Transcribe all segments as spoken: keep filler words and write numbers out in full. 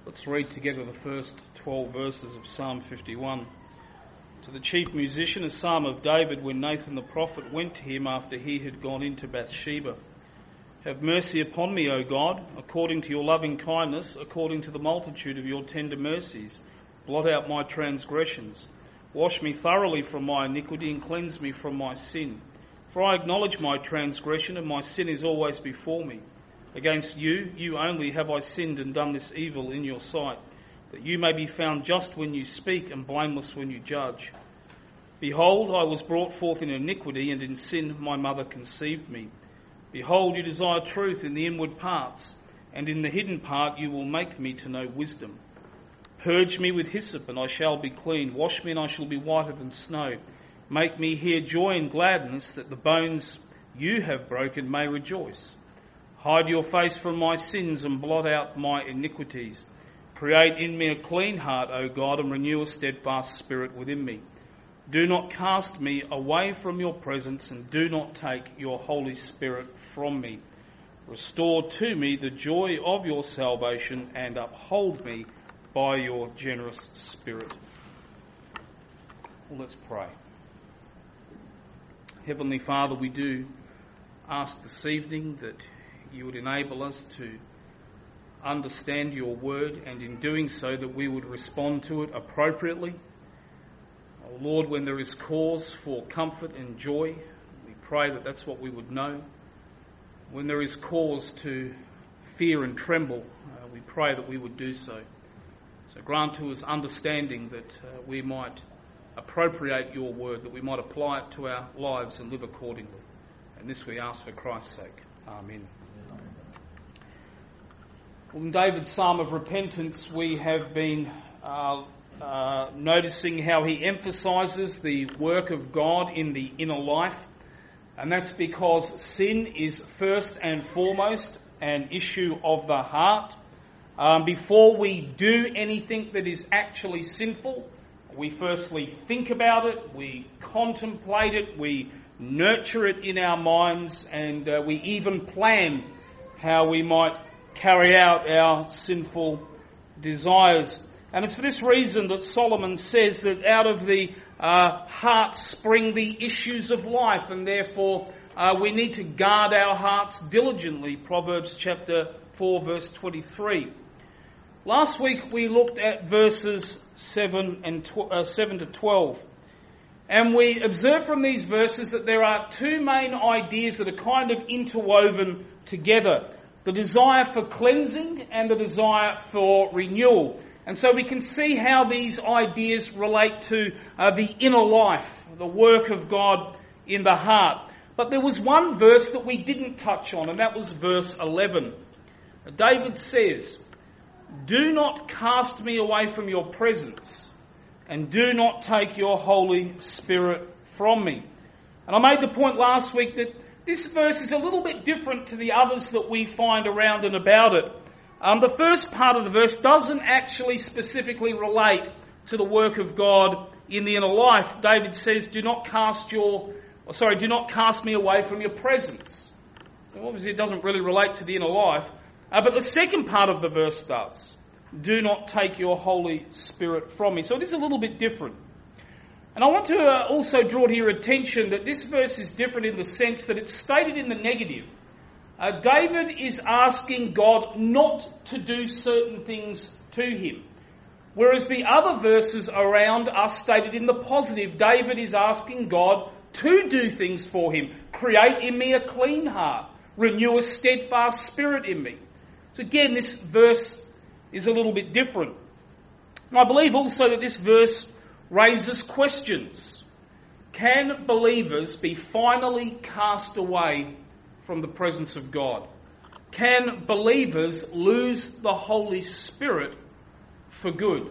Let's read together the first twelve verses of Psalm fifty-one. To the chief musician, a psalm of David when Nathan the prophet went to him after he had gone into Bathsheba. Have mercy upon me, O God, according to your loving kindness, according to the multitude of your tender mercies. Blot out my transgressions. Wash me thoroughly from my iniquity and cleanse me from my sin. For I acknowledge my transgression, and my sin is always before me. Against you, you only have I sinned and done this evil in your sight, that you may be found just when you speak and blameless when you judge. Behold, I was brought forth in iniquity, and in sin my mother conceived me. Behold, you desire truth in the inward parts, and in the hidden part you will make me to know wisdom. Purge me with hyssop, and I shall be clean. Wash me, and I shall be whiter than snow. Make me hear joy and gladness, that the bones you have broken may rejoice. Hide your face from my sins and blot out my iniquities. Create in me a clean heart, O God, and renew a steadfast spirit within me. Do not cast me away from your presence, and do not take your Holy Spirit from me. Restore to me the joy of your salvation, and uphold me by your generous spirit. Well, let's pray. Heavenly Father, we do ask this evening that you would enable us to understand your word, and in doing so that we would respond to it appropriately. Oh Lord, when there is cause for comfort and joy, we pray that that's what we would know. When there is cause to fear and tremble, uh, we pray that we would do so. So grant to us understanding that uh, we might appropriate your word, that we might apply it to our lives and live accordingly. And this we ask for Christ's sake. Amen. Well, in David's Psalm of Repentance, we have been uh, uh, noticing how he emphasises the work of God in the inner life. And that's because sin is first and foremost an issue of the heart. Um, before we do anything that is actually sinful, we firstly think about it, we contemplate it, we nurture it in our minds, and uh, we even plan how we might carry out our sinful desires. And it's for this reason that Solomon says that out of the uh, heart spring the issues of life, and therefore uh, we need to guard our hearts diligently. Proverbs chapter four verse twenty-three. Last week we looked at verses seven and tw- uh, seven to twelve, and we observed from these verses that there are two main ideas that are kind of interwoven together: the desire for cleansing and the desire for renewal. And so we can see how these ideas relate to uh, the inner life, the work of God in the heart. But there was one verse that we didn't touch on, and that was verse eleven. David says, "Do not cast me away from your presence, and do not take your Holy Spirit from me." And I made the point last week that this verse is a little bit different to the others that we find around and about it. Um, the first part of the verse doesn't actually specifically relate to the work of God in the inner life. David says, "Do not cast your, or sorry, do not cast me away from your presence." So obviously it doesn't really relate to the inner life. Uh, but the second part of the verse does. "Do not take your Holy Spirit from me." So it is a little bit different. And I want to uh, also draw to your attention that this verse is different in the sense that it's stated in the negative. Uh, David is asking God not to do certain things to him. Whereas the other verses around are stated in the positive. David is asking God to do things for him. "Create in me a clean heart. Renew a steadfast spirit in me." So again, this verse is a little bit different. And I believe also that this verse raises questions. Can believers be finally cast away from the presence of God? Can believers lose the Holy Spirit for good?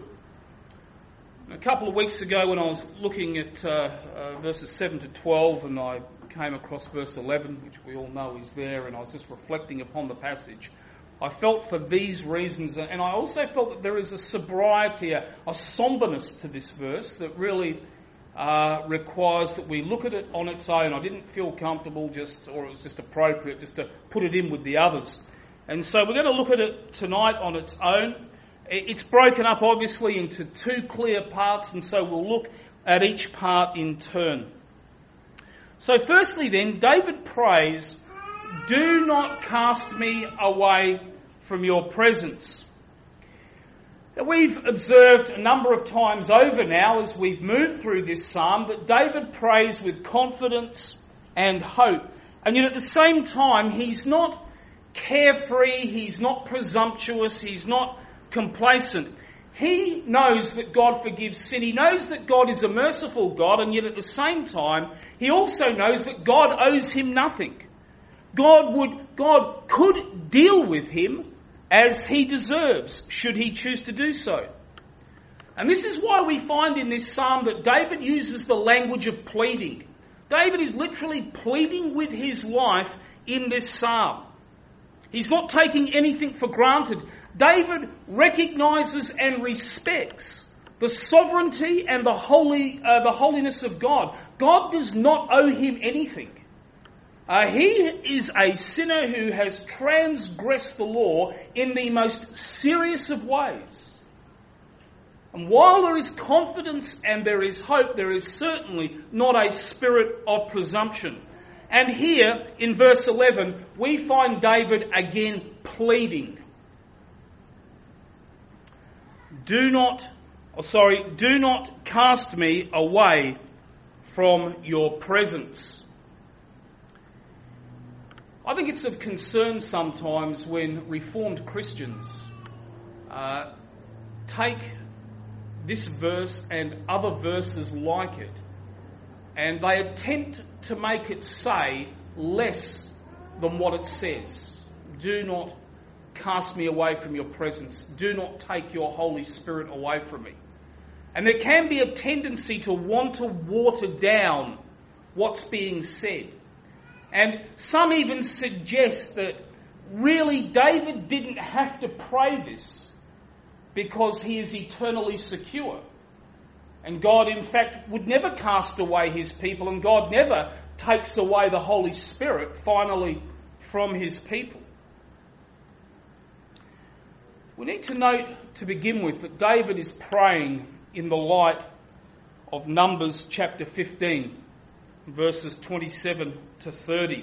A couple of weeks ago when I was looking at uh, uh, verses seven to twelve, and I came across verse eleven, which we all know is there, and I was just reflecting upon the passage, I felt for these reasons, and I also felt that there is a sobriety, a, a somberness to this verse that really uh, requires that we look at it on its own. I didn't feel comfortable just, or it was just appropriate just to put it in with the others. And so we're going to look at it tonight on its own. It's broken up obviously into two clear parts, and so we'll look at each part in turn. So firstly then, David prays, "Do not cast me away from your presence." Now, we've observed a number of times over now as we've moved through this psalm that David prays with confidence and hope. And yet at the same time, he's not carefree, he's not presumptuous, he's not complacent. He knows that God forgives sin. He knows that God is a merciful God, and yet at the same time, he also knows that God owes him nothing. God would, God could deal with him as he deserves, should he choose to do so. And this is why we find in this psalm that David uses the language of pleading. David is literally pleading with his life in this psalm. He's not taking anything for granted. David recognises and respects the sovereignty and the holy, uh, the holiness of God. God does not owe him anything. Uh, he is a sinner who has transgressed the law in the most serious of ways. And while there is confidence and there is hope, there is certainly not a spirit of presumption. And here, in verse eleven, we find David again pleading. Do not, oh sorry, do not cast me away from your presence. I think it's of concern sometimes when Reformed Christians uh, take this verse and other verses like it, and they attempt to make it say less than what it says. Do not cast me away from your presence. Do not take your Holy Spirit away from me. And there can be a tendency to want to water down what's being said. And some even suggest that really David didn't have to pray this because he is eternally secure. And God, in fact, would never cast away his people, and God never takes away the Holy Spirit finally from his people. We need to note to begin with that David is praying in the light of Numbers chapter fifteen, verses twenty-seven to thirty.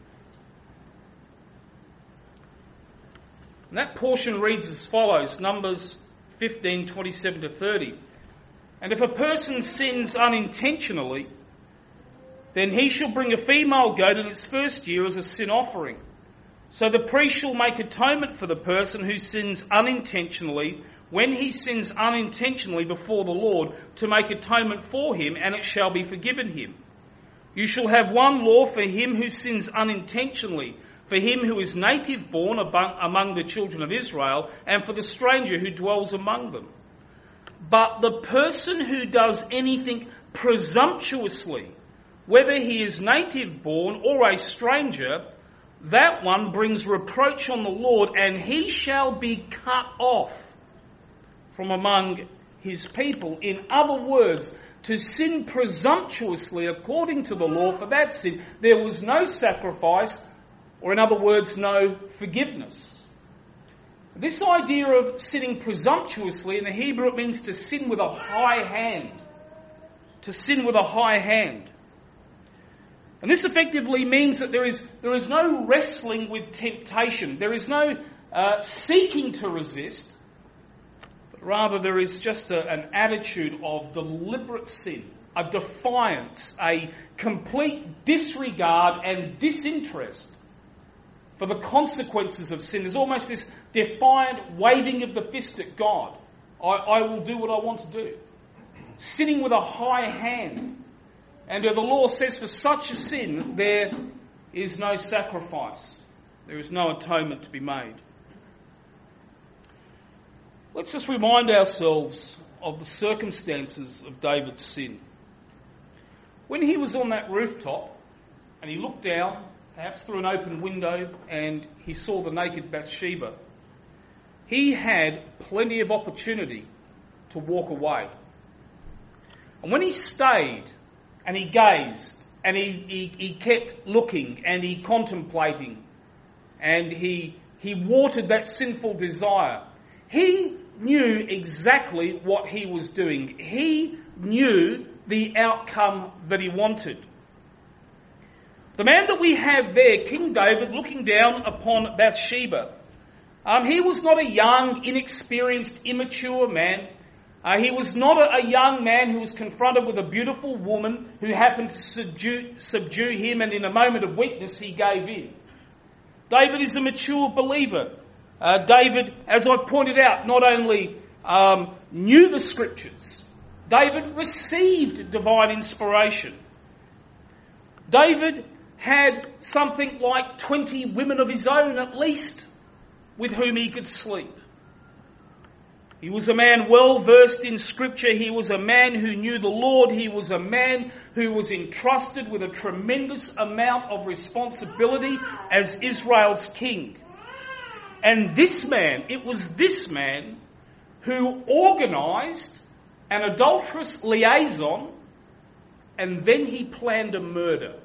And that portion reads as follows, Numbers fifteen, twenty-seven to thirty. And if a person sins unintentionally, then he shall bring a female goat in its first year as a sin offering. So the priest shall make atonement for the person who sins unintentionally when he sins unintentionally before the Lord, to make atonement for him, and it shall be forgiven him. You shall have one law for him who sins unintentionally, for him who is native born among the children of Israel, and for the stranger who dwells among them. But the person who does anything presumptuously, whether he is native born or a stranger, that one brings reproach on the Lord, and he shall be cut off from among his people. In other words, to sin presumptuously according to the law, for that sin, there was no sacrifice, or in other words, no forgiveness. This idea of sinning presumptuously, in the Hebrew it means to sin with a high hand. To sin with a high hand. And this effectively means that there is, there is no wrestling with temptation. There is no uh, seeking to resist. But rather there is just a, an attitude of deliberate sin, a defiance, a complete disregard and disinterest for the consequences of sin. There's almost this defiant waving of the fist at God. I, I will do what I want to do. Sinning with a high hand. And the law says for such a sin, there is no sacrifice. There is no atonement to be made. Let's just remind ourselves of the circumstances of David's sin. When he was on that rooftop and he looked down, perhaps through an open window, and he saw the naked Bathsheba, he had plenty of opportunity to walk away. And when he stayed and he gazed and he, he, he kept looking and he contemplating and he, he watered that sinful desire, he knew exactly what he was doing. He knew the outcome that he wanted. The man that we have there, King David, looking down upon Bathsheba, um, he was not a young, inexperienced, immature man. Uh, he was not a, a young man who was confronted with a beautiful woman who happened to subdue, subdue him, and in a moment of weakness he gave in. David is a mature believer. Uh, David, as I pointed out, not only um, knew the scriptures, David received divine inspiration. David had something like twenty women of his own at least with whom he could sleep. He was a man well versed in scripture. He was a man who knew the Lord. He was a man who was entrusted with a tremendous amount of responsibility as Israel's king. And this man, it was this man who organised an adulterous liaison, and then he planned a murder.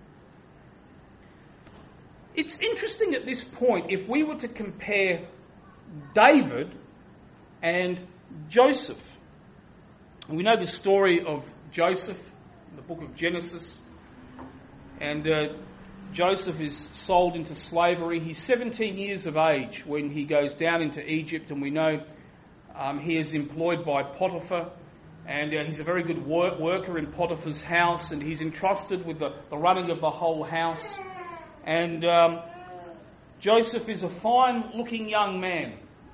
It's interesting at this point, if we were to compare David and Joseph. We know the story of Joseph in the book of Genesis. And uh, Joseph is sold into slavery. He's seventeen years of age when he goes down into Egypt, and we know um, he is employed by Potiphar, and uh, he's a very good work, worker in Potiphar's house, and he's entrusted with the, the running of the whole house. And um, Joseph is a fine-looking young man.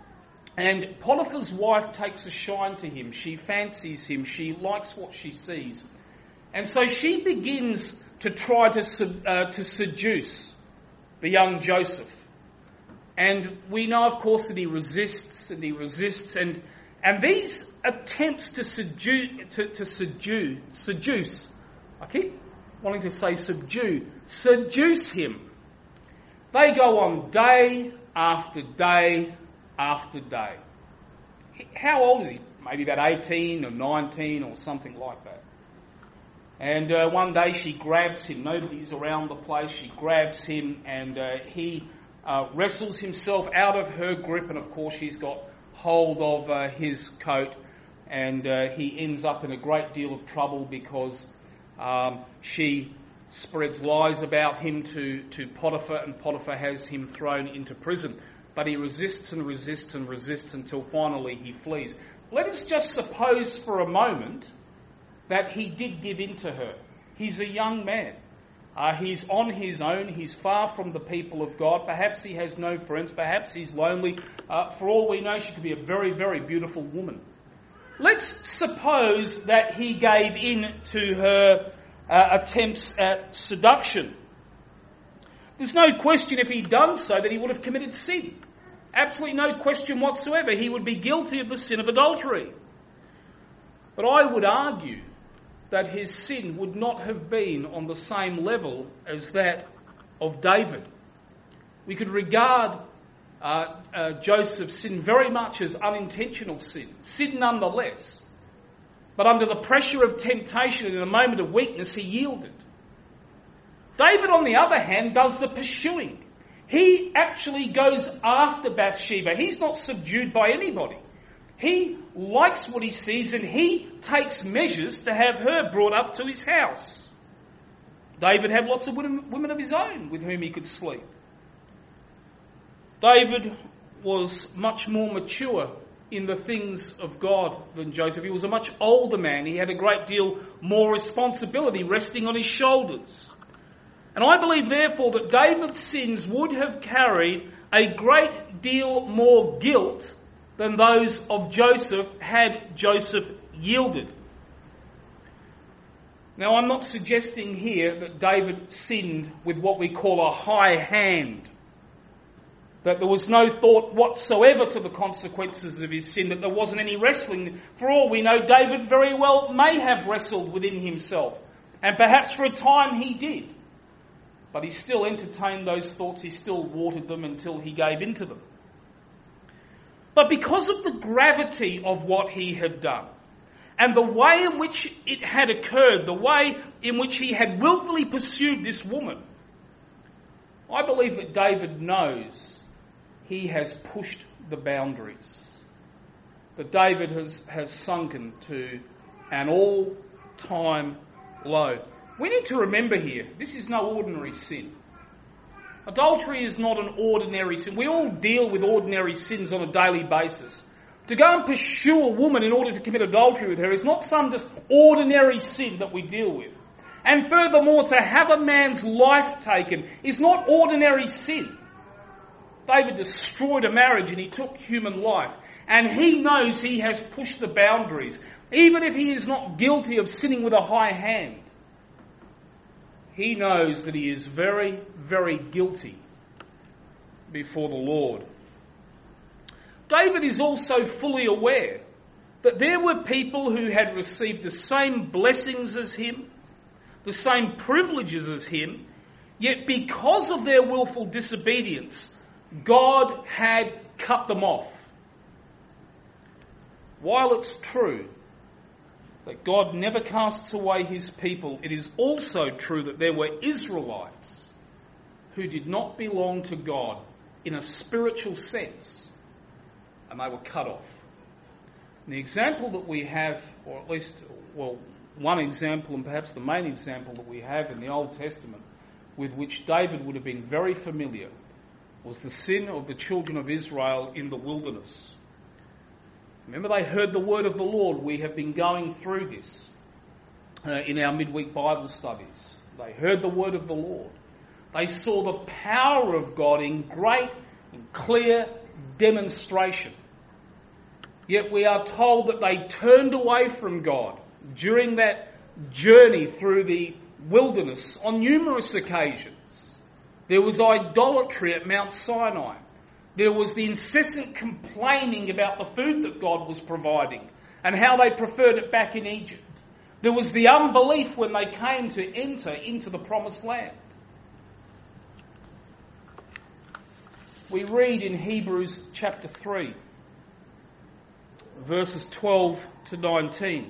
And Potiphar's wife takes a shine to him. She fancies him. She likes what she sees. And so she begins to try to uh, to seduce the young Joseph. And we know, of course, that he resists and he resists. And and these attempts to seduce, to, to seduce, seduce, I keep wanting to say subdue, seduce him. They go on day after day after day. How old is he? Maybe about eighteen or nineteen or something like that. And uh, one day she grabs him. Nobody's around the place. She grabs him, and uh, he uh, wrestles himself out of her grip, and of course she's got hold of uh, his coat, and uh, he ends up in a great deal of trouble because um, she spreads lies about him to, to Potiphar, and Potiphar has him thrown into prison. But he resists and resists and resists until finally he flees. Let us just suppose for a moment that he did give in to her. He's a young man. Uh, he's on his own. He's far from the people of God. Perhaps he has no friends. Perhaps he's lonely. Uh, for all we know, she could be a very, very beautiful woman. Let's suppose that he gave in to her uh, attempts at seduction. There's no question if he'd done so that he would have committed sin. Absolutely no question whatsoever. He would be guilty of the sin of adultery. But I would argue that his sin would not have been on the same level as that of David. We could regard uh, uh, Joseph's sin very much as unintentional sin, sin nonetheless. But under the pressure of temptation and in a moment of weakness, he yielded. David, on the other hand, does the pursuing. He actually goes after Bathsheba. He's not subdued by anybody. He likes what he sees, and he takes measures to have her brought up to his house. David had lots of women of his own with whom he could sleep. David was much more mature in the things of God than Joseph. He was a much older man. He had a great deal more responsibility resting on his shoulders. And I believe, therefore, that David's sins would have carried a great deal more guilt than those of Joseph had Joseph yielded. Now, I'm not suggesting here that David sinned with what we call a high hand, that there was no thought whatsoever to the consequences of his sin, that there wasn't any wrestling. For all we know, David very well may have wrestled within himself, and perhaps for a time he did. But he still entertained those thoughts, he still watered them until he gave in to them. But because of the gravity of what he had done, and the way in which it had occurred, the way in which he had willfully pursued this woman, I believe that David knows he has pushed the boundaries. that David has, has sunken to an all-time low. We need to remember here, this is no ordinary sin. Adultery is not an ordinary sin. We all deal with ordinary sins on a daily basis. To go and pursue a woman in order to commit adultery with her is not some just ordinary sin that we deal with. And furthermore, to have a man's life taken is not ordinary sin. David destroyed a marriage and he took human life. And he knows he has pushed the boundaries. Even if he is not guilty of sinning with a high hand, he knows that he is very, very guilty before the Lord. David is also fully aware that there were people who had received the same blessings as him, the same privileges as him, yet because of their willful disobedience, God had cut them off. While it's true that God never casts away his people, it is also true that there were Israelites who did not belong to God in a spiritual sense, and they were cut off. And the example that we have, or at least, well, one example and perhaps the main example that we have in the Old Testament with which David would have been very familiar, was the sin of the children of Israel in the wilderness. Remember, they heard the word of the Lord. We have been going through this uh, in our midweek Bible studies. They heard the word of the Lord. They saw the power of God in great and clear demonstration. Yet we are told that they turned away from God during that journey through the wilderness on numerous occasions. There was idolatry at Mount Sinai. There was the incessant complaining about the food that God was providing and how they preferred it back in Egypt. There was the unbelief when they came to enter into the promised land. We read in Hebrews chapter three, verses twelve to nineteen.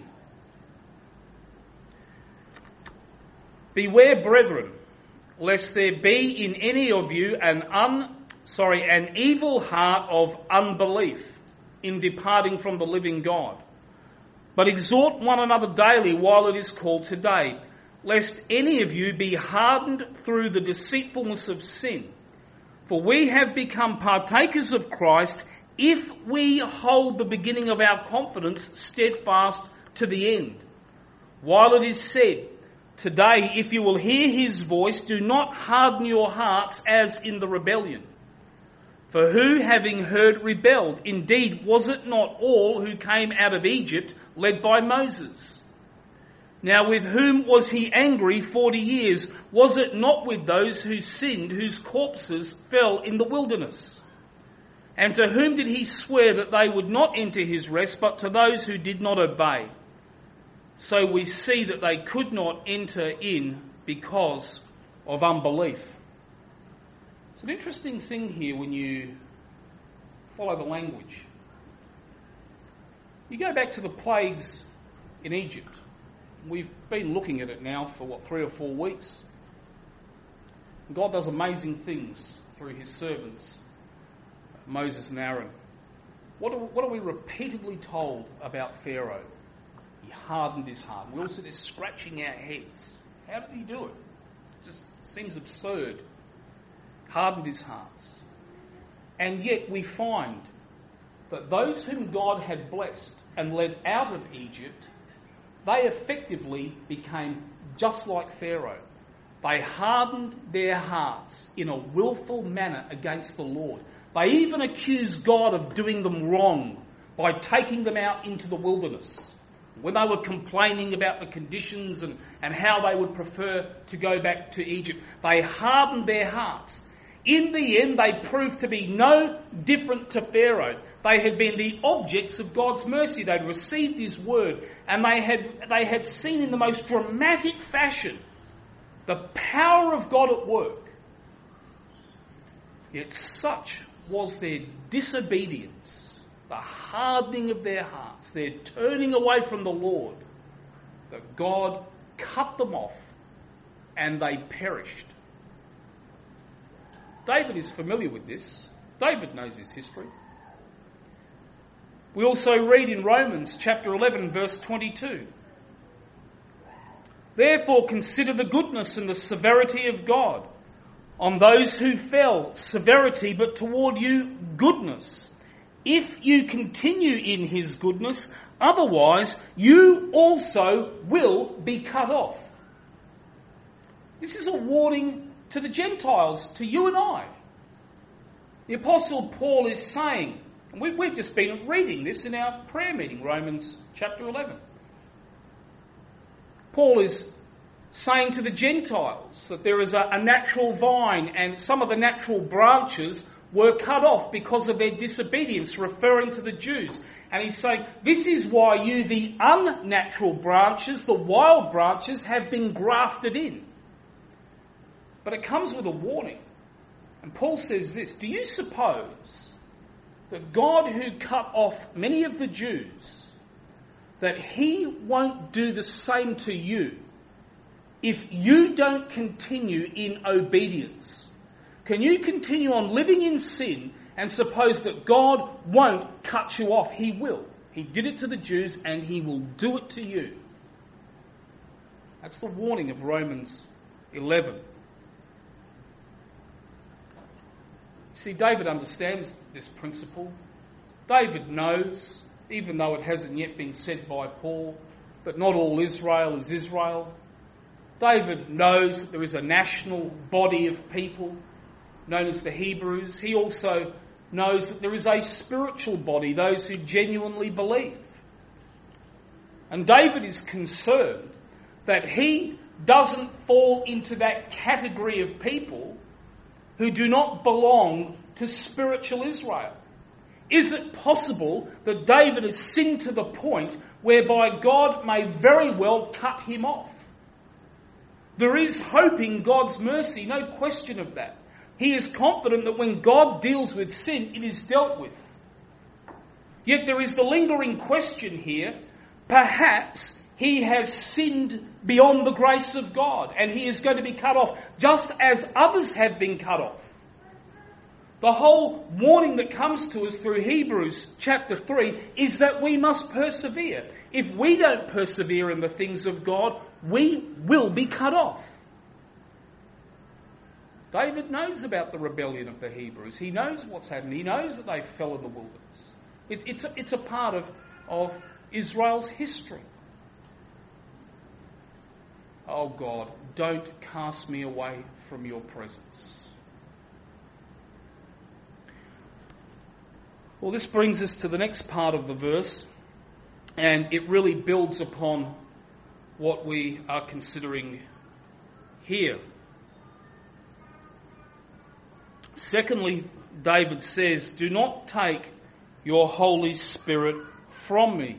Beware, brethren, lest there be in any of you an un sorry an evil heart of unbelief in departing from the living God. But exhort one another daily while it is called today, lest any of you be hardened through the deceitfulness of sin. For we have become partakers of Christ if we hold the beginning of our confidence steadfast to the end. While it is said, today, if you will hear his voice, do not harden your hearts as in the rebellion. For who, having heard, rebelled? Indeed, was it not all who came out of Egypt led by Moses? Now with whom was he angry forty years? Was it not with those who sinned, whose corpses fell in the wilderness? And to whom did he swear that they would not enter his rest, but to those who did not obey? So we see that they could not enter in because of unbelief. It's an interesting thing here when you follow the language. You go back to the plagues in Egypt. We've been looking at it now for, what, three or four weeks. God does amazing things through his servants, Moses and Aaron. What are, what are we repeatedly told about Pharaoh? He hardened his heart. We all sit there scratching our heads. How did he do it? It just seems absurd. Hardened his hearts. And yet we find that those whom God had blessed and led out of Egypt, they effectively became just like Pharaoh. They hardened their hearts in a willful manner against the Lord. They even accused God of doing them wrong by taking them out into the wilderness. When they were complaining about the conditions and, and how they would prefer to go back to Egypt, they hardened their hearts. In the end, they proved to be no different to Pharaoh. They had been the objects of God's mercy. They'd received his word, and they had, they had seen in the most dramatic fashion the power of God at work. Yet such was their disobedience, the hardening of their hearts, their turning away from the Lord, that God cut them off and they perished. David is familiar with this. David knows his history. We also read in Romans chapter eleven, verse twenty-two. Therefore consider the goodness and the severity of God. On those who fell, severity, but toward you, goodness. If you continue in his goodness, otherwise you also will be cut off. This is a warning to the Gentiles, to you and I. The Apostle Paul is saying, and we've, we've just been reading this in our prayer meeting, Romans chapter eleven. Paul is saying to the Gentiles that there is a, a natural vine and some of the natural branches were cut off because of their disobedience, referring to the Jews. And he's saying, this is why you, the unnatural branches, the wild branches, have been grafted in. But it comes with a warning. And Paul says this, do you suppose that God, who cut off many of the Jews, that he won't do the same to you if you don't continue in obedience? Can you continue on living in sin and suppose that God won't cut you off? He will. He did it to the Jews and he will do it to you. That's the warning of Romans eleven. See, David understands this principle. David knows, even though it hasn't yet been said by Paul, that not all Israel is Israel. David knows that there is a national body of people known as the Hebrews. He also knows that there is a spiritual body, those who genuinely believe. And David is concerned that he doesn't fall into that category of people who do not belong to spiritual Israel. Is it possible that David has sinned to the point whereby God may very well cut him off? There is hope in God's mercy, no question of that. He is confident that when God deals with sin, it is dealt with. Yet there is the lingering question here, perhaps he has sinned beyond the grace of God and he is going to be cut off just as others have been cut off. The whole warning that comes to us through Hebrews chapter three is that we must persevere. If we don't persevere in the things of God, we will be cut off. David knows about the rebellion of the Hebrews. He knows what's happened. He knows that they fell in the wilderness. It, it's, a, it's a part of, of Israel's history. Oh God, don't cast me away from your presence. Well, this brings us to the next part of the verse, and it really builds upon what we are considering here. Secondly, David says, do not take your Holy Spirit from me.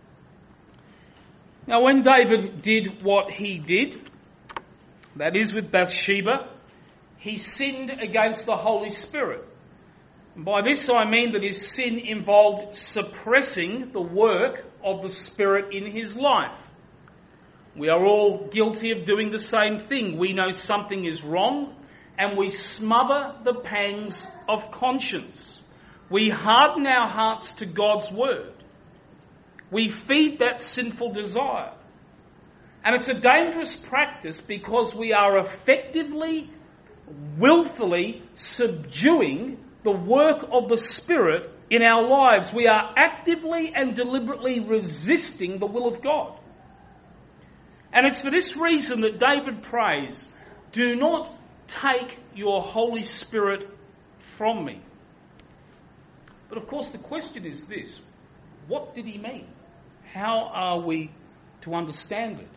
Now, when David did what he did, that is with Bathsheba, he sinned against the Holy Spirit. And by this I mean that his sin involved suppressing the work of the Spirit in his life. We are all guilty of doing the same thing. We know something is wrong and we smother the pangs of conscience. We harden our hearts to God's word. We feed that sinful desire. And it's a dangerous practice because we are effectively, willfully subduing the work of the Spirit in our lives. We are actively and deliberately resisting the will of God. And it's for this reason that David prays, do not take your Holy Spirit from me. But of course the question is this, what did he mean? How are we to understand it?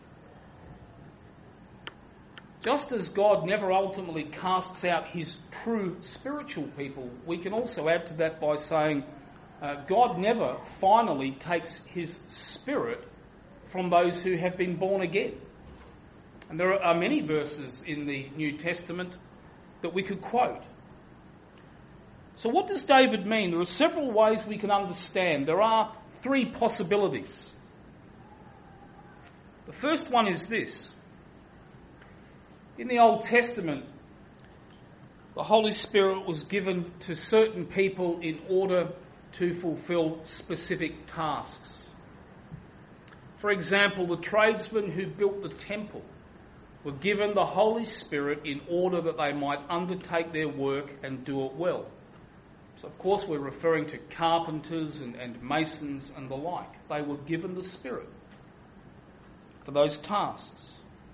Just as God never ultimately casts out his true spiritual people, we can also add to that by saying uh, God never finally takes his Spirit from those who have been born again. And there are many verses in the New Testament that we could quote. So what does David mean? There are several ways we can understand. There are three possibilities. The first one is this. In the Old Testament, the Holy Spirit was given to certain people in order to fulfill specific tasks. For example, the tradesmen who built the temple were given the Holy Spirit in order that they might undertake their work and do it well. So of course we're referring to carpenters and, and masons and the like. They were given the Spirit for those tasks.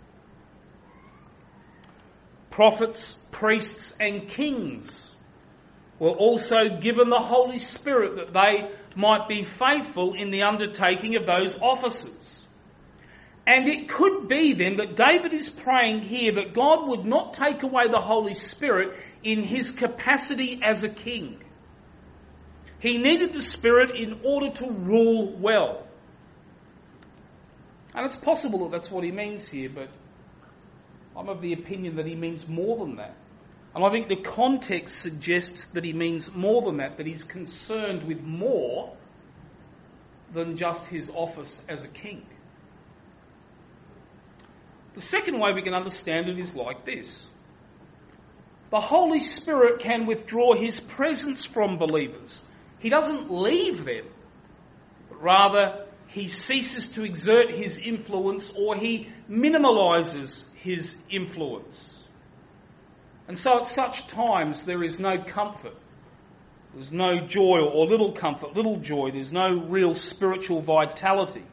Prophets, priests and kings were also given the Holy Spirit that they might be faithful in the undertaking of those offices. And it could be then that David is praying here that God would not take away the Holy Spirit in his capacity as a king. He needed the Spirit in order to rule well. And it's possible that that's what he means here, but I'm of the opinion that he means more than that. And I think the context suggests that he means more than that, that he's concerned with more than just his office as a king. The second way we can understand it is like this. The Holy Spirit can withdraw his presence from believers. He doesn't leave them, but rather he ceases to exert his influence, or he minimalises his influence. And so at such times there is no comfort. There's no joy, or little comfort, little joy. There's no real spiritual vitality.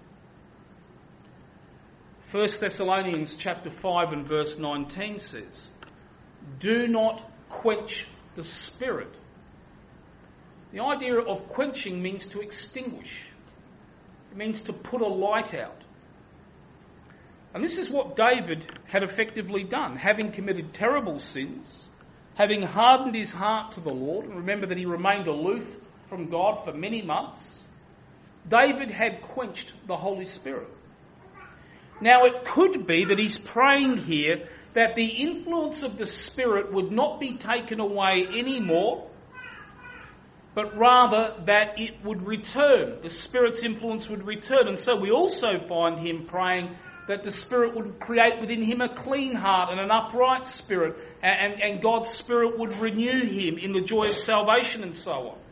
First Thessalonians chapter five and verse nineteen says, "Do not quench the Spirit." The idea of quenching means to extinguish. It means to put a light out. And this is what David had effectively done, having committed terrible sins, having hardened his heart to the Lord, and remember that he remained aloof from God for many months. David had quenched the Holy Spirit. Now it could be that he's praying here that the influence of the Spirit would not be taken away anymore, but rather that it would return. The Spirit's influence would return. And so we also find him praying that the Spirit would create within him a clean heart and an upright spirit, and, and God's Spirit would renew him in the joy of salvation and so on.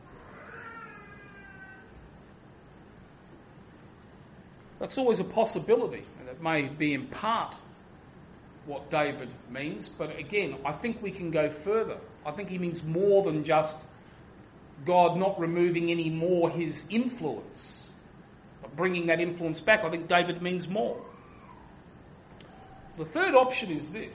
That's always a possibility, and it may be in part what David means, but again, I think we can go further. I think he means more than just God not removing any more his influence, but bringing that influence back. I think David means more. The third option is this.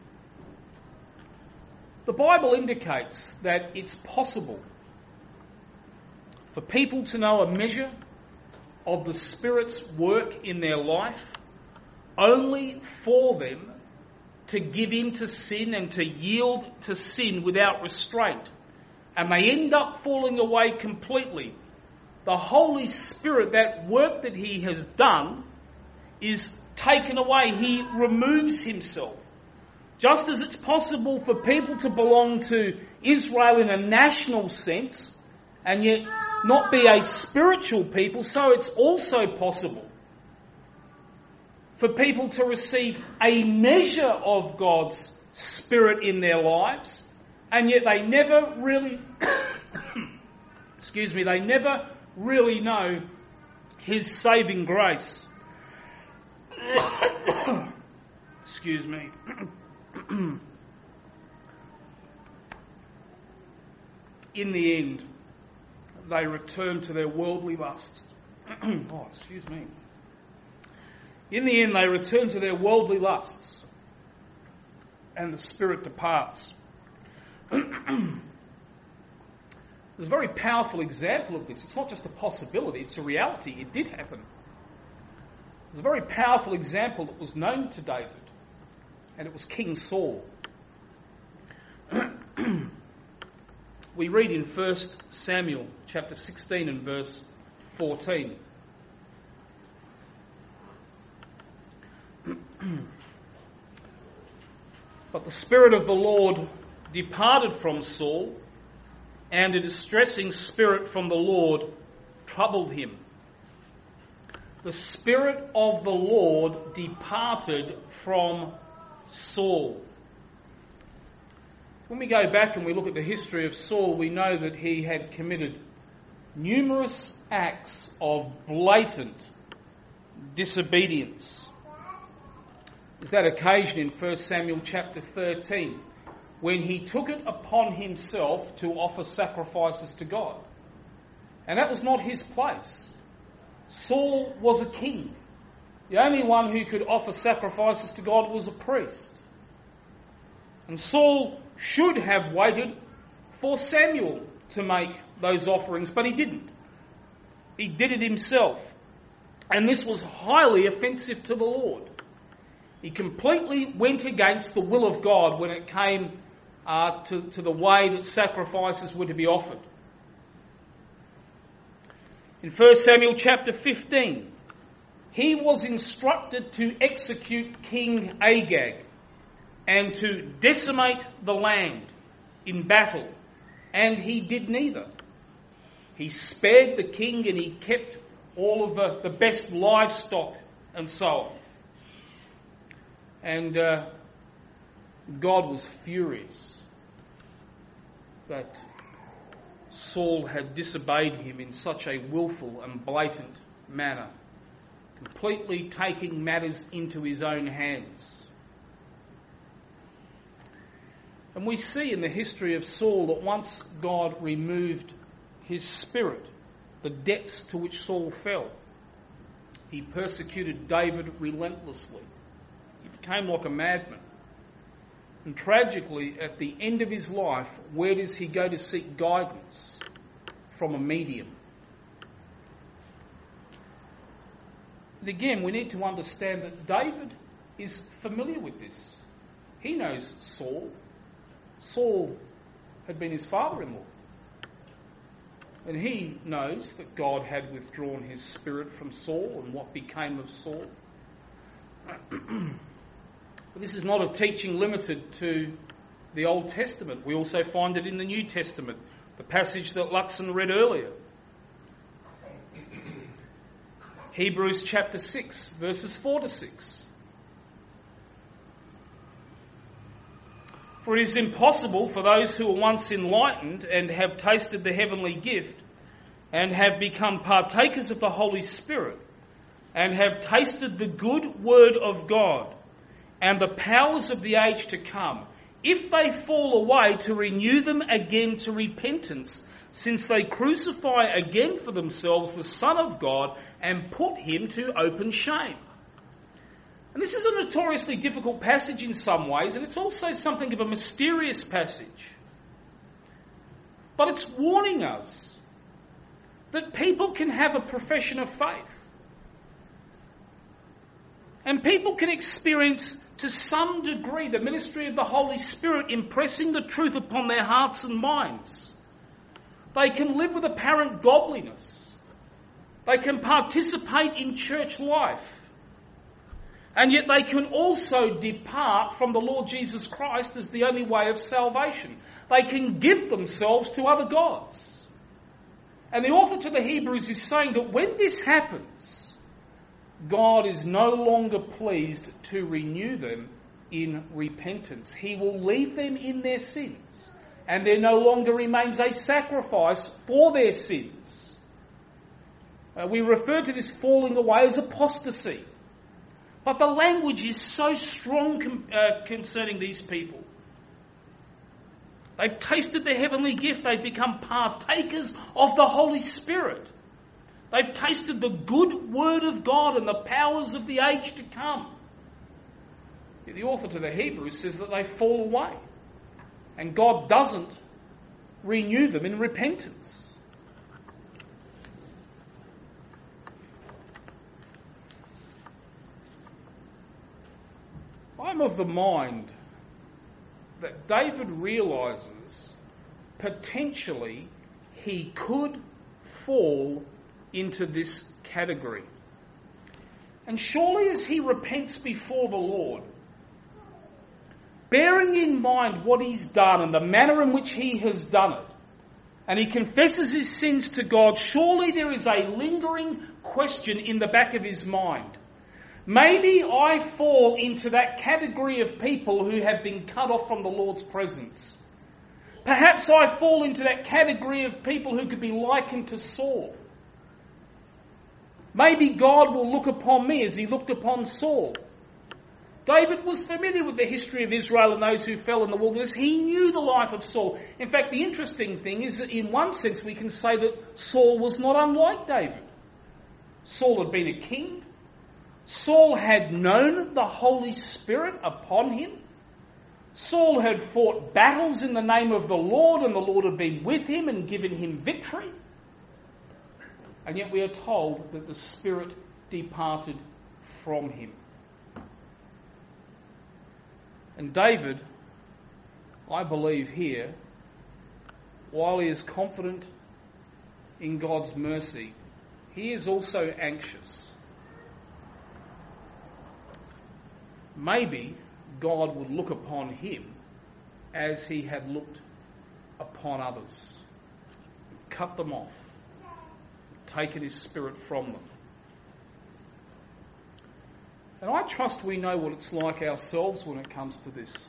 The Bible indicates that it's possible for people to know a measure of the Spirit's work in their life only for them to give in to sin and to yield to sin without restraint. And they end up falling away completely. The Holy Spirit, that work that he has done, is taken away. He removes himself. Just as it's possible for people to belong to Israel in a national sense and yet not be a spiritual people, so it's also possible for people to receive a measure of God's Spirit in their lives, and yet they never really, excuse me, they never really know his saving grace. Excuse me. In the end, they return to their worldly lusts. Oh, excuse me. In the end, they return to their worldly lusts, and the Spirit departs. There's a very powerful example of this. It's not just a possibility, it's a reality. It did happen. There's a very powerful example that was known to David, and it was King Saul. We read in First Samuel chapter sixteen and verse fourteen. But the Spirit of the Lord departed from Saul, and a distressing spirit from the Lord troubled him. The Spirit of the Lord departed from Saul. When we go back and we look at the history of Saul, we know that he had committed numerous acts of blatant disobedience. There's that occasion in First Samuel chapter thirteen when he took it upon himself to offer sacrifices to God. And that was not his place. Saul was a king. The only one who could offer sacrifices to God was a priest. And Saul should have waited for Samuel to make those offerings, but he didn't. He did it himself. And this was highly offensive to the Lord. He completely went against the will of God when it came uh, to, to the way that sacrifices were to be offered. In First Samuel chapter fifteen, he was instructed to execute King Agag and to decimate the land in battle, and he did neither. He spared the king and he kept all of the, the best livestock and so on. And uh, God was furious that Saul had disobeyed him in such a willful and blatant manner, completely taking matters into his own hands. And we see in the history of Saul that once God removed his spirit, the depths to which Saul fell, he persecuted David relentlessly. He became like a madman. And tragically, at the end of his life, where does he go to seek guidance? From a medium. And again, we need to understand that David is familiar with this. He knows Saul. Saul had been his father-in-law. And he knows that God had withdrawn his spirit from Saul and what became of Saul. But this is not a teaching limited to the Old Testament. We also find it in the New Testament, the passage that Luxon read earlier. Hebrews chapter six, verses four to six. For it is impossible for those who were once enlightened and have tasted the heavenly gift and have become partakers of the Holy Spirit and have tasted the good word of God and the powers of the age to come, if they fall away, to renew them again to repentance, since they crucify again for themselves the Son of God and put him to open shame. And this is a notoriously difficult passage in some ways, and it's also something of a mysterious passage. But it's warning us that people can have a profession of faith. And people can experience to some degree the ministry of the Holy Spirit impressing the truth upon their hearts and minds. They can live with apparent godliness. They can participate in church life. And yet they can also depart from the Lord Jesus Christ as the only way of salvation. They can give themselves to other gods. And the author to the Hebrews is saying that when this happens, God is no longer pleased to renew them in repentance. He will leave them in their sins, and there no longer remains a sacrifice for their sins. Uh, we refer to this falling away as apostasy. But the language is so strong com- uh, concerning these people. They've tasted the heavenly gift. They've become partakers of the Holy Spirit. They've tasted the good word of God and the powers of the age to come. The author to the Hebrews says that they fall away. And God doesn't renew them in repentance. I'm of the mind that David realises potentially he could fall into this category. And surely as he repents before the Lord, bearing in mind what he's done and the manner in which he has done it, and he confesses his sins to God, surely there is a lingering question in the back of his mind. Maybe I fall into that category of people who have been cut off from the Lord's presence. Perhaps I fall into that category of people who could be likened to Saul. Maybe God will look upon me as he looked upon Saul. David was familiar with the history of Israel and those who fell in the wilderness. He knew the life of Saul. In fact, the interesting thing is that in one sense we can say that Saul was not unlike David. Saul had been a king. Saul had known the Holy Spirit upon him. Saul had fought battles in the name of the Lord, and the Lord had been with him and given him victory. And yet we are told that the Spirit departed from him. And David, I believe here, while he is confident in God's mercy, he is also anxious. Maybe God would look upon him as he had looked upon others, cut them off, taken his Spirit from them. And I trust we know what it's like ourselves when it comes to this.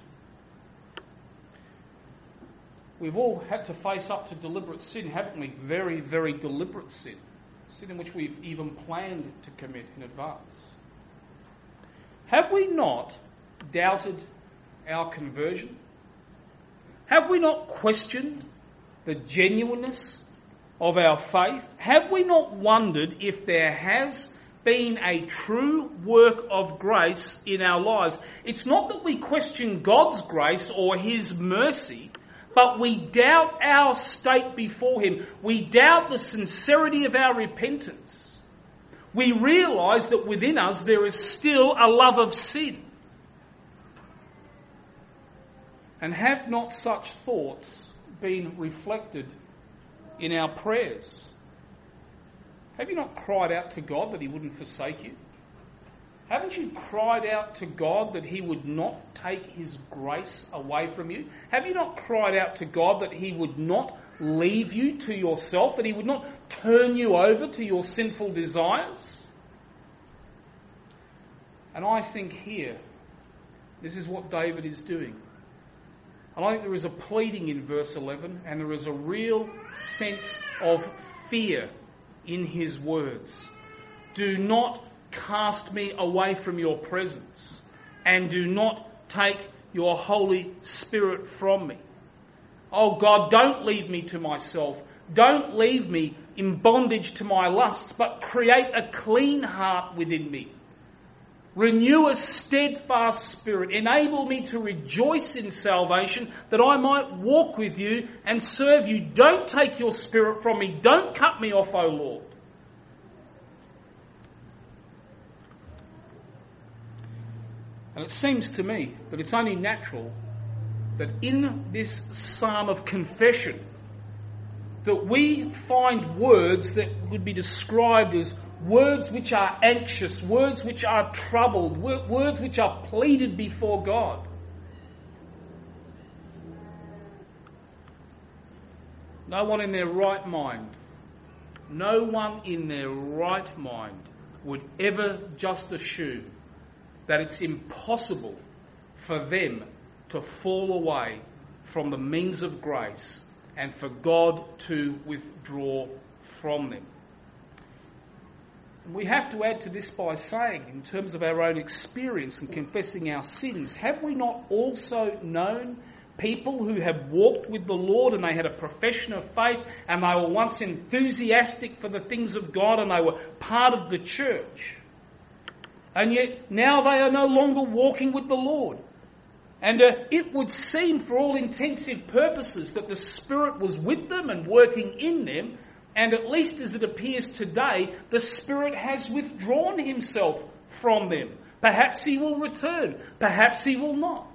We've all had to face up to deliberate sin, haven't we? Very, very deliberate sin. Sin in which we've even planned to commit in advance. Have we not doubted our conversion? Have we not questioned the genuineness of our faith? Have we not wondered if there has been a true work of grace in our lives? It's not that we question God's grace or his mercy, but we doubt our state before him. We doubt the sincerity of our repentance. We realise that within us there is still a love of sin. And have not such thoughts been reflected in our prayers? Have you not cried out to God that he wouldn't forsake you? Haven't you cried out to God that he would not take his grace away from you? Have you not cried out to God that he would not leave you to yourself, that he would not turn you over to your sinful desires? And I think here, this is what David is doing. And I think there is a pleading in verse eleven, and there is a real sense of fear in his words. Do not cast me away from your presence, and do not take your Holy Spirit from me. Oh God, don't leave me to myself. Don't leave me in bondage to my lusts, but create a clean heart within me. Renew a steadfast spirit. Enable me to rejoice in salvation, that I might walk with you and serve you. Don't take your Spirit from me. Don't cut me off, O Lord. And it seems to me that it's only natural that in this psalm of confession that we find words that would be described as words which are anxious, words which are troubled, words which are pleaded before God. No one in their right mind, no one in their right mind would ever just assume that it's impossible for them to fall away from the means of grace and for God to withdraw from them. We have to add to this by saying, in terms of our own experience and confessing our sins, have we not also known people who have walked with the Lord and they had a profession of faith and they were once enthusiastic for the things of God and they were part of the church, and yet now they are no longer walking with the Lord? And uh, it would seem, for all intensive purposes, that the Spirit was with them and working in them. And at least as it appears today, the Spirit has withdrawn himself from them. Perhaps he will return. Perhaps he will not.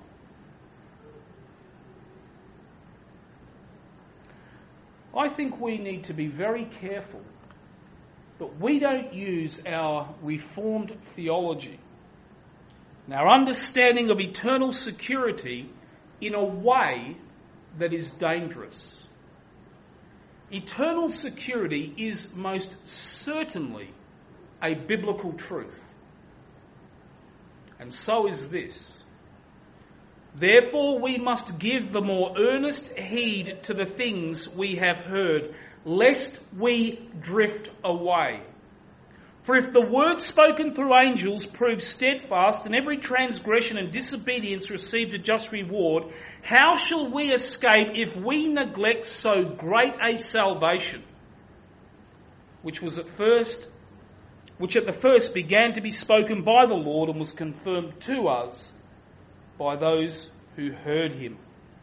I think we need to be very careful that we don't use our Reformed theology and our understanding of eternal security in a way that is dangerous. Eternal security is most certainly a biblical truth. And so is this. Therefore we must give the more earnest heed to the things we have heard, lest we drift away. For if the word spoken through angels proved steadfast, and every transgression and disobedience received a just reward, how shall we escape if we neglect so great a salvation, which was at first, which at the first began to be spoken by the Lord and was confirmed to us by those who heard him?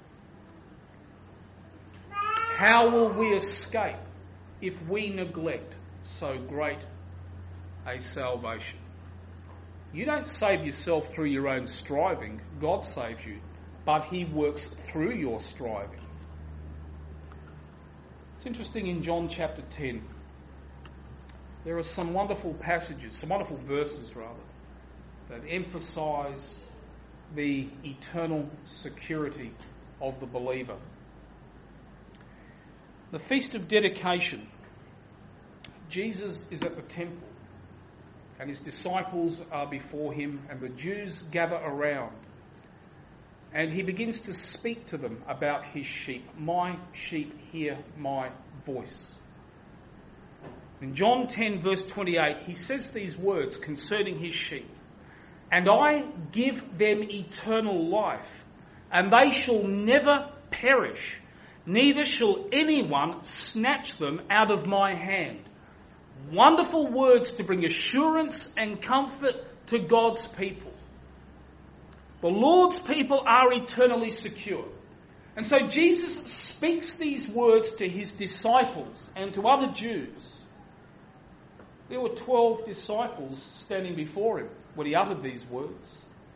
How will we escape if we neglect so great a salvation? You don't save yourself through your own striving. God saves you, but he works through your striving. It's interesting, in John chapter ten, there are some wonderful passages, some wonderful verses rather, that emphasise the eternal security of the believer. The Feast of Dedication, Jesus is at the temple and his disciples are before him and the Jews gather around, and he begins to speak to them about his sheep. My sheep hear my voice. In John ten verse twenty-eight, he says these words concerning his sheep. And I give them eternal life, and they shall never perish, neither shall anyone snatch them out of my hand. Wonderful words to bring assurance and comfort to God's people. The Lord's people are eternally secure. And so Jesus speaks these words to his disciples and to other Jews. There were twelve disciples standing before him when he uttered these words.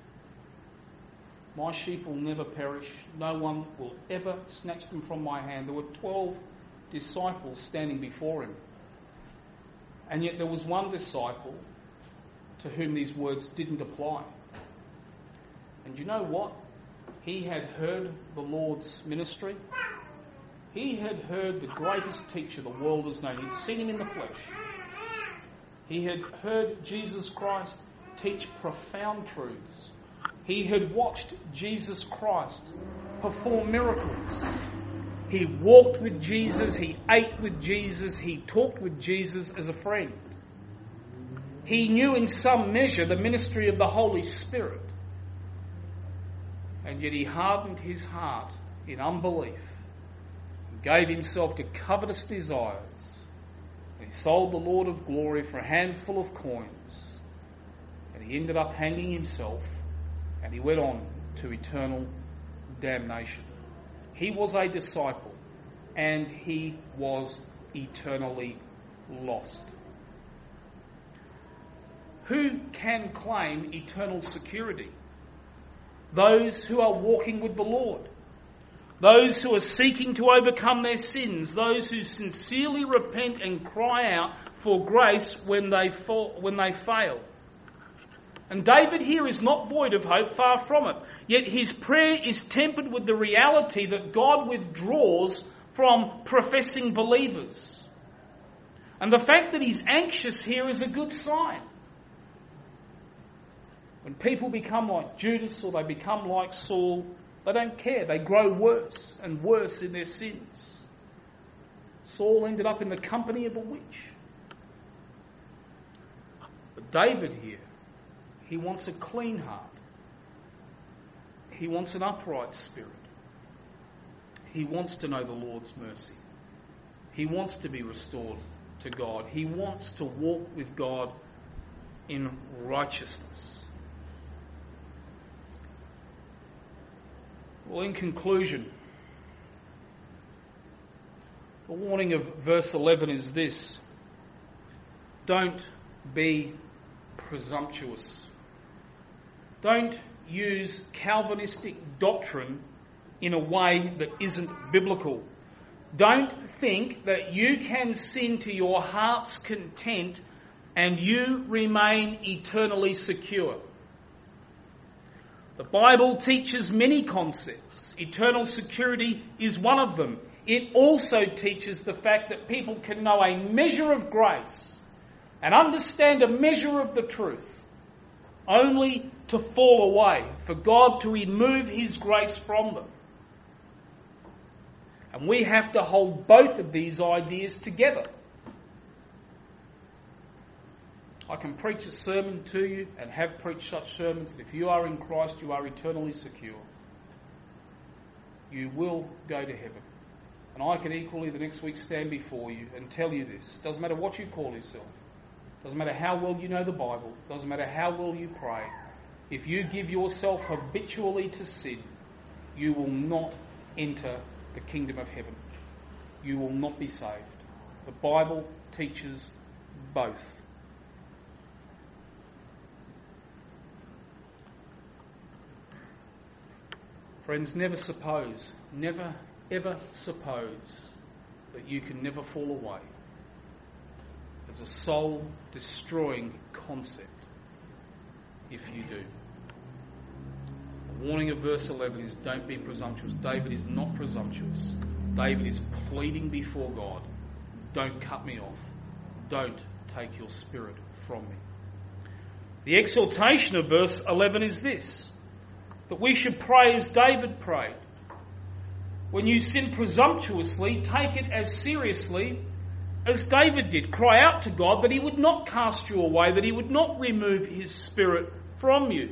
My sheep will never perish. No one will ever snatch them from my hand. There were twelve disciples standing before him. And yet there was one disciple to whom these words didn't apply. And you know what? He had heard the Lord's ministry. He had heard the greatest teacher the world has known. He'd seen him in the flesh. He had heard Jesus Christ teach profound truths. He had watched Jesus Christ perform miracles. He walked with Jesus, he ate with Jesus, he talked with Jesus as a friend. He knew in some measure the ministry of the Holy Spirit. And yet he hardened his heart in unbelief and gave himself to covetous desires. He sold the Lord of glory for a handful of coins, and he ended up hanging himself, and he went on to eternal damnation. He was a disciple, and he was eternally lost. Who can claim eternal security? Those who are walking with the Lord. Those who are seeking to overcome their sins. Those who sincerely repent and cry out for grace when they fall, when they fail. And David here is not void of hope, far from it. Yet his prayer is tempered with the reality that God withdraws from professing believers. And the fact that he's anxious here is a good sign. When people become like Judas or they become like Saul, they don't care. They grow worse and worse in their sins. Saul ended up in the company of a witch. But David here, he wants a clean heart. He wants an upright spirit. He wants to know the Lord's mercy. He wants to be restored to God. He wants to walk with God in righteousness. Well, in conclusion, the warning of verse eleven is this: don't be presumptuous. Don't use Calvinistic doctrine in a way that isn't biblical. Don't think that you can sin to your heart's content and you remain eternally secure. The Bible teaches many concepts. Eternal security is one of them. It also teaches the fact that people can know a measure of grace and understand a measure of the truth only to fall away, for God to remove his grace from them. And we have to hold both of these ideas together. I can preach a sermon to you and have preached such sermons that if you are in Christ, you are eternally secure. You will go to heaven. And I can equally the next week stand before you and tell you this. Doesn't matter what you call yourself. Doesn't matter how well you know the Bible. Doesn't matter how well you pray. If you give yourself habitually to sin, you will not enter the kingdom of heaven. You will not be saved. The Bible teaches both. Friends, never suppose, never ever suppose that you can never fall away. It's a soul-destroying concept if you do. The warning of verse eleven is don't be presumptuous. David is not presumptuous. David is pleading before God, don't cut me off. Don't take your spirit from me. The exhortation of verse eleven is this, that we should pray as David prayed. When you sin presumptuously, take it as seriously as David did. Cry out to God that he would not cast you away, that he would not remove his spirit from you.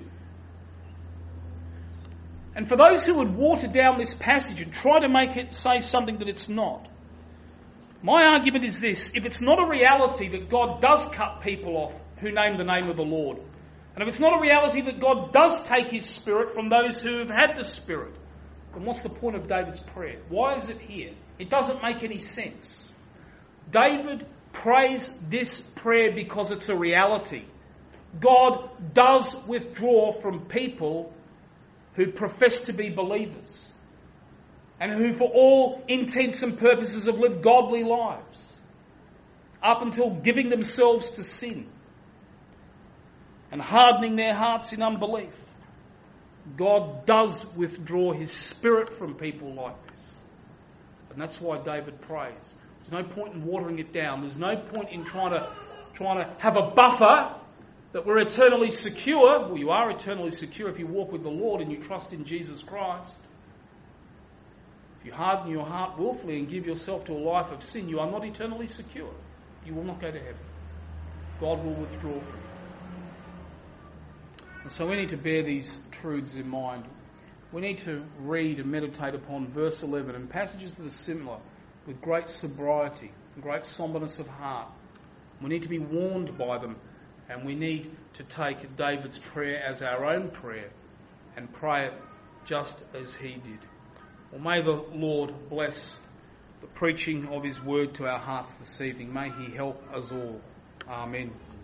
And for those who would water down this passage and try to make it say something that it's not, my argument is this: if it's not a reality that God does cut people off who name the name of the Lord, and if it's not a reality that God does take his spirit from those who have had the spirit, then what's the point of David's prayer? Why is it here? It doesn't make any sense. David prays this prayer because it's a reality. God does withdraw from people who profess to be believers and who for all intents and purposes have lived godly lives up until giving themselves to sin and hardening their hearts in unbelief. God does withdraw his spirit from people like this. And that's why David prays. There's no point in watering it down. There's no point in trying to trying to have a buffer that we're eternally secure. Well, you are eternally secure if you walk with the Lord and you trust in Jesus Christ. If you harden your heart willfully and give yourself to a life of sin, you are not eternally secure. You will not go to heaven. God will withdraw from you. And so we need to bear these truths in mind. We need to read and meditate upon verse eleven and passages that are similar with great sobriety and great somberness of heart. We need to be warned by them, and we need to take David's prayer as our own prayer and pray it just as he did. Well, may the Lord bless the preaching of his word to our hearts this evening. May he help us all. Amen.